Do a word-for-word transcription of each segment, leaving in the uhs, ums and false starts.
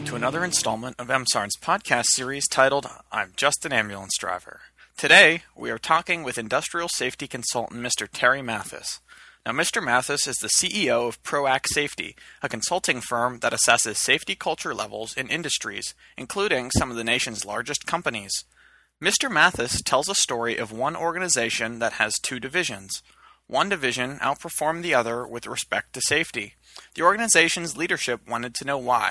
to another installment of M S A R N's podcast series titled I'm Just an Ambulance Driver. Today, we are talking with industrial safety consultant Mister Terry Mathis. Now, Mister Mathis is the C E O of ProAct Safety, a consulting firm that assesses safety culture levels in industries, including some of the nation's largest companies. Mister Mathis tells a story of one organization that has two divisions. One division outperformed the other with respect to safety. The organization's leadership wanted to know why.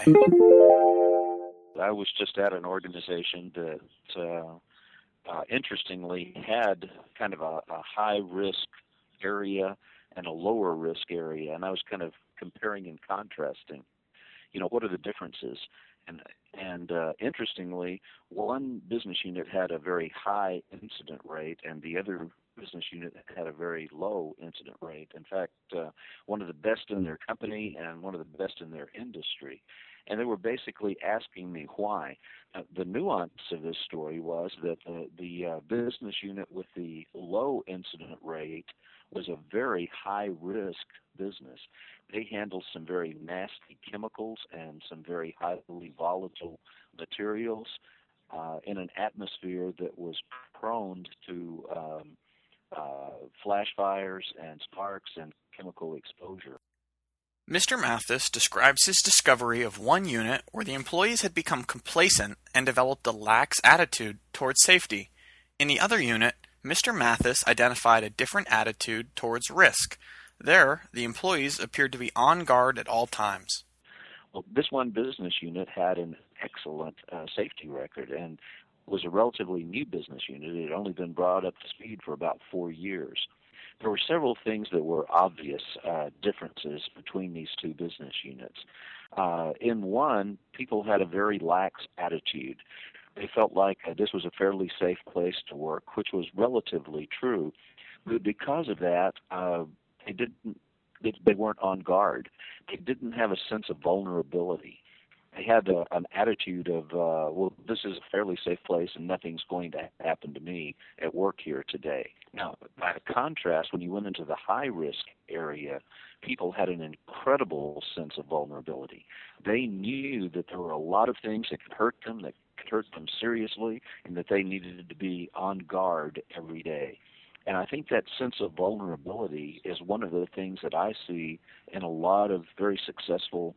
I was just at an organization that, uh, uh, interestingly, had kind of a, a high-risk area and a lower-risk area, and I was kind of comparing and contrasting. You know, what are the differences? And and uh, interestingly, one business unit had a very high incident rate, and the other business unit had a very low incident rate. In fact, uh, one of the best in their company and one of the best in their industry. And they were basically asking me why. Uh, the nuance of this story was that uh, the uh, business unit with the low incident rate was a very high-risk business. They handled some very nasty chemicals and some very highly volatile materials uh, in an atmosphere that was prone to um, uh, flash fires and sparks and chemical exposure. Mister Mathis describes his discovery of one unit where the employees had become complacent and developed a lax attitude towards safety. In the other unit, Mister Mathis identified a different attitude towards risk. There, the employees appeared to be on guard at all times. Well, this one business unit had an excellent uh, safety record and was a relatively new business unit. It had only been brought up to speed for about four years. There were several things that were obvious uh, differences between these two business units. Uh, in one, people had a very lax attitude. They felt like uh, this was a fairly safe place to work, which was relatively true. But because of that, uh, they didn't. They, they weren't on guard. They didn't have a sense of vulnerability. They had a, an attitude of, uh, well, this is a fairly safe place and nothing's going to happen to me at work here today. Now, by contrast, when you went into the high-risk area, people had an incredible sense of vulnerability. They knew that there were a lot of things that could hurt them, that could hurt them seriously, and that they needed to be on guard every day. And I think that sense of vulnerability is one of the things that I see in a lot of very successful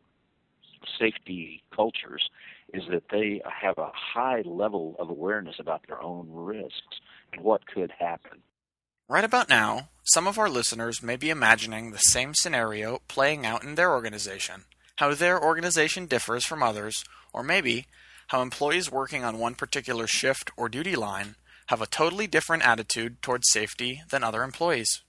safety cultures, is that they have a high level of awareness about their own risks and what could happen. Right about now, some of our listeners may be imagining the same scenario playing out in their organization, how their organization differs from others, or maybe how employees working on one particular shift or duty line have a totally different attitude towards safety than other employees.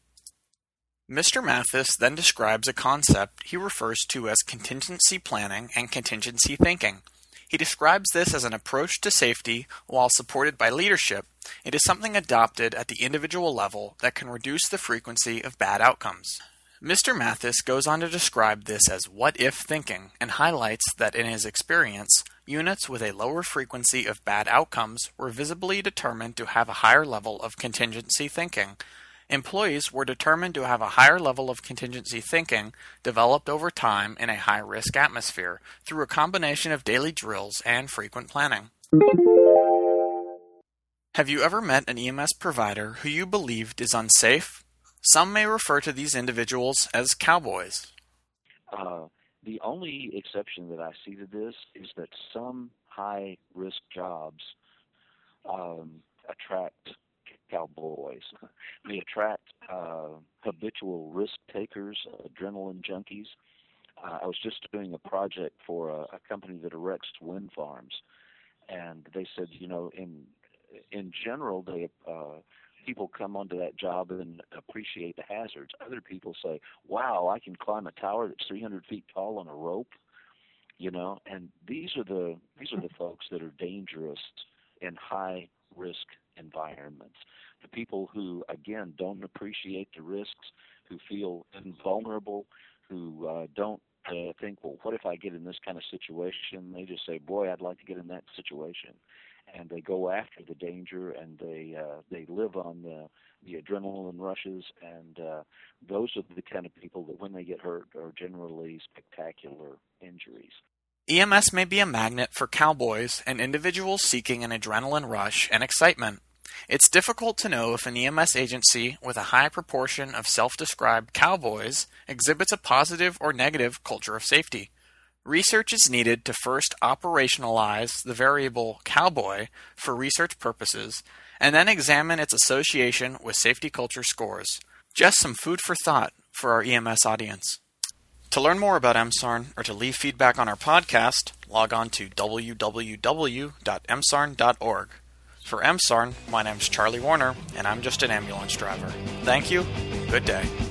Mister Mathis then describes a concept he refers to as contingency planning and contingency thinking. He describes this as an approach to safety while supported by leadership. It is something adopted at the individual level that can reduce the frequency of bad outcomes. Mister Mathis goes on to describe this as what-if thinking and highlights that in his experience, units with a lower frequency of bad outcomes were visibly determined to have a higher level of contingency thinking. Employees were determined to have a higher level of contingency thinking developed over time in a high-risk atmosphere through a combination of daily drills and frequent planning. Have you ever met an E M S provider who you believed is unsafe? Some may refer to these individuals as cowboys. Uh, the only exception that I see to this is that some high-risk jobs um, attract cowboys. They attract uh, habitual risk takers, adrenaline junkies. Uh, I was just doing a project for a, a company that erects wind farms, and they said, you know, in in general, they uh, people come onto that job and appreciate the hazards. Other people say, "Wow, I can climb a tower that's three hundred feet tall on a rope," you know. And these are the these are the folks that are dangerous in high risk environments. The people who, again, don't appreciate the risks, who feel invulnerable, who uh, don't uh, think, well, what if I get in this kind of situation? They just say, boy, I'd like to get in that situation. And they go after the danger, and they uh, they live on the, the adrenaline rushes, and uh, those are the kind of people that when they get hurt are generally spectacular injuries. E M S may be a magnet for cowboys and individuals seeking an adrenaline rush and excitement. It's difficult to know if an E M S agency with a high proportion of self-described cowboys exhibits a positive or negative culture of safety. Research is needed to first operationalize the variable cowboy for research purposes, and then examine its association with safety culture scores. Just some food for thought for our E M S audience. To learn more about M S A R N or to leave feedback on our podcast, log on to w w w dot m s a r n dot org. For M S A R N, my name's Charlie Warner, and I'm just an ambulance driver. Thank you. Good day.